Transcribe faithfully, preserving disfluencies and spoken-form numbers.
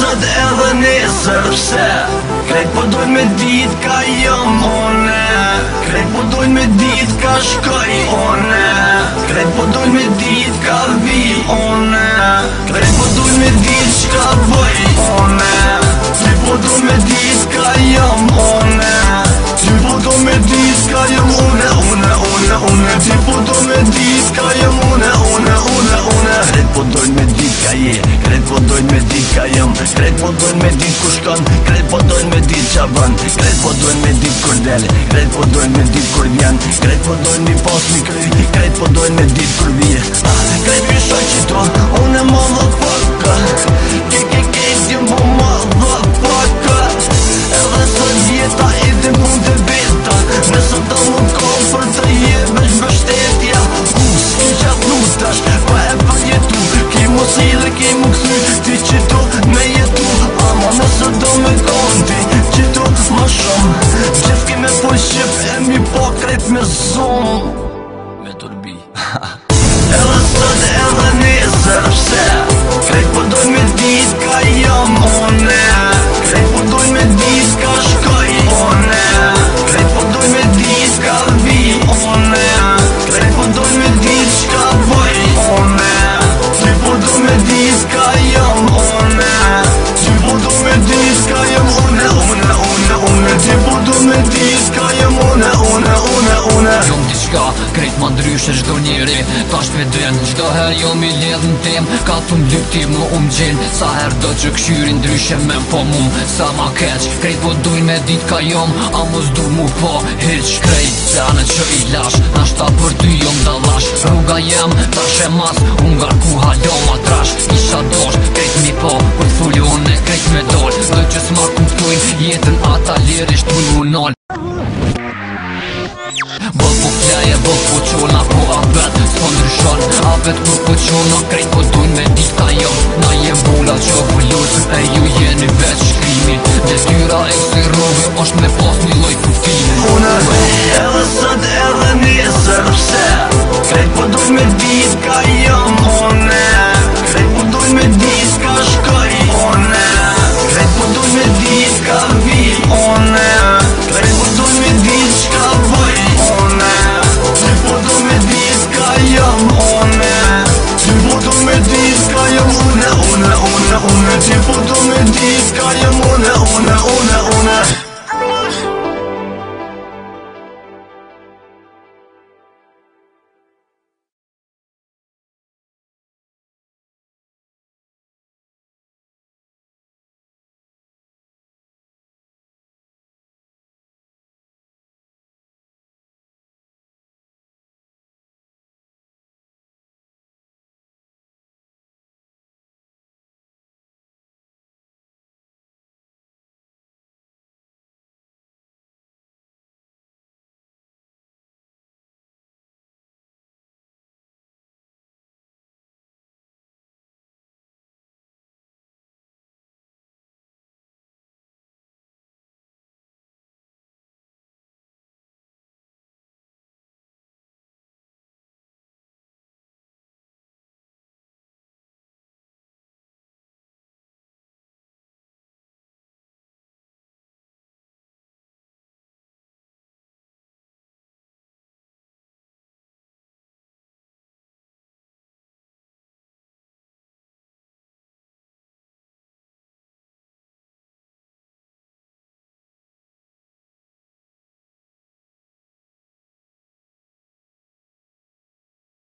sot edhe nesër pse krejt po dojnë me dit ka jam one, krejt po dojnë me dit ka shkoj one, krejt po dojnë me dit ka vi one, krejt po dojnë me dit shka bëj one, ty po dojnë me dit ka jam one, ty po dojnë me dit ka jam une, une, une, une, ty po dojnë me dit ka jam une, une, une, une, krejt po dojnë me dit ka je, krejt po dojnë me dit ka jam, krejt po dojnë me dit ku shkon, krejt po dojnë me dit qa bën, krejt po dojnë me dit kur del, krejt po dojnë me dit kur vjen, krejt po dojnë mi pas mi kry, krejt po dojnë me dit kur vje, krejt mi shoj qito, unë e motherfucker, ke ke ke si më motherfucker, edhe sot jeta i dhe mund të beta, nëse të më kom për të jeve shbështetja, s'ki qatë lutash, pa e për jetu, ki mu si dhe ki mu këthy, ti qito me jetu, ama nëse do me konti, qito ma shumë, gjithë ki me po shqip, e mi po krejt me zonë, me turbi. Edhe sot edhe nesër pse krejt po dojnë me dit ka jam one, krejt po dojnë me dit ka shkoj one, krejt po dojnë me dit ka vi one, krejt po dojnë me dit shka bëj one, ty po dojnë me dit ka jam one, ty po dojnë me dit ka jam une, une, une, une, ty po dojnë me dit ka jam une, une, une, une. Jom t'i qka, krejt ma ndryshe gjdo njeri, ta shtë veden, gjdo her jom i ledh në tem, ka të mlyp ti mu um gjen, sa her do që këshyrin ndryshe me po mum, sa ma keq, krejt po dujnë me dit ka jom, a mos du mu po hiq, krejt, se anë që i lash, nashta për ty jom da lash, rruga jem, tash e mas, ungar ku halo ma trash, isha dosh, krejt mi po, ku t'fullu une, krejt me dol, dhe që s'ma kuptojnë, jetën ata lirisht mu nol. Bëll po fleje, bëll po qona, po apet s'po ndryshon, apet kur po qona, krejt po dojnë me dit ka jom, na jem bolla që vëllur, e ju jeni veç shkrimi, detyra e si rrugë, është me pas një loj kufimi. Une, edhe sot edhe nesër pse krejt po dojnë me dit ka